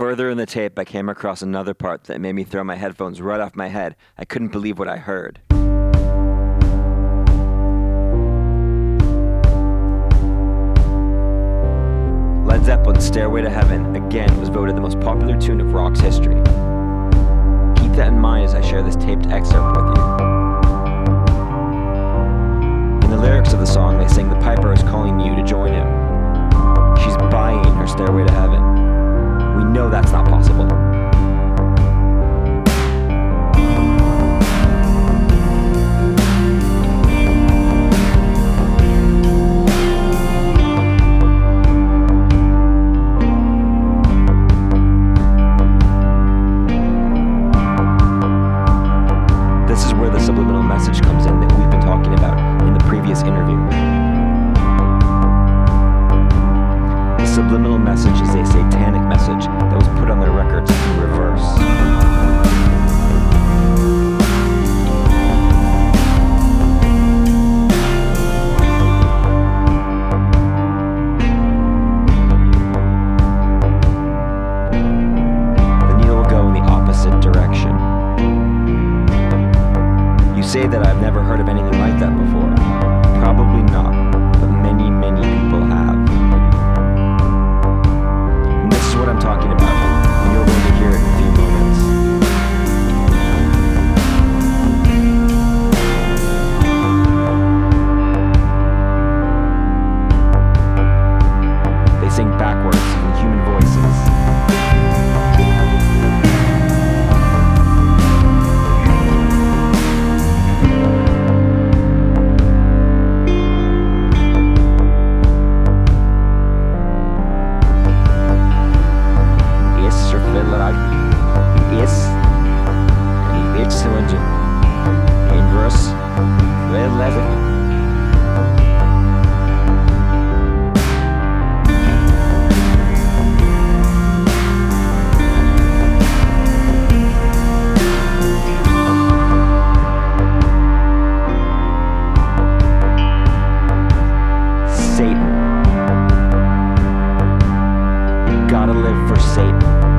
Further in the tape, I came across another part that made me throw my headphones right off my head. I couldn't believe what I heard. Led Zeppelin's Stairway to Heaven, again, was voted the most popular tune of rock's history. Keep that in mind as I share this taped excerpt with you. In the lyrics of the song, they sing the piper is calling you to join him. She's buying her stairway to heaven. We know that's not possible. This is where the subliminal message comes in that we've been talking about in the previous interview. The subliminal message is a satanic message that was put on their records in reverse. The needle will go in the opposite direction. You say that I've never heard of anything like that before. Probably not, but many, many people have. And this is what I'm talking about, and you're going to hear it in a few moments. They sing backwards in human voices. Gotta live for Satan.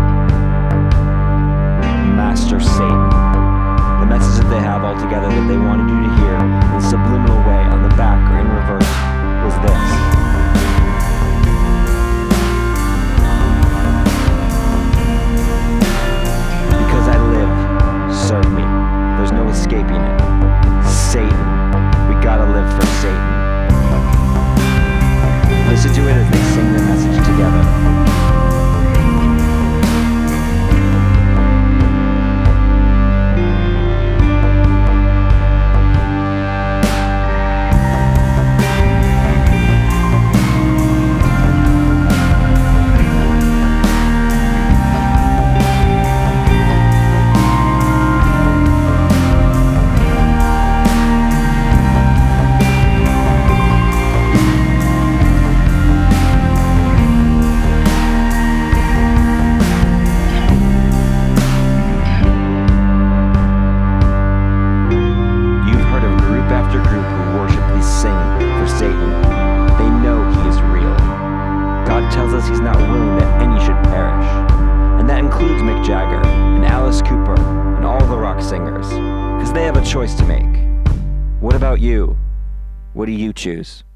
Master Satan. The message that they have altogether that they wanted you to hear in a subliminal way on the back or in reverse was this. Because I live, serve me. There's no escaping it. Satan. We gotta live for Satan. Listen to it as they sing the message together. Tells us he's not willing that any should perish. And that includes Mick Jagger and Alice Cooper and all the rock singers, because they have a choice to make. What about you? What do you choose?